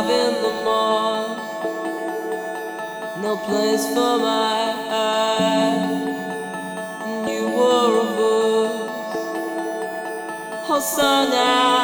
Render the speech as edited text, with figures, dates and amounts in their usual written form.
5 in the morning, no place for my hand. And you were a voice, all sung out.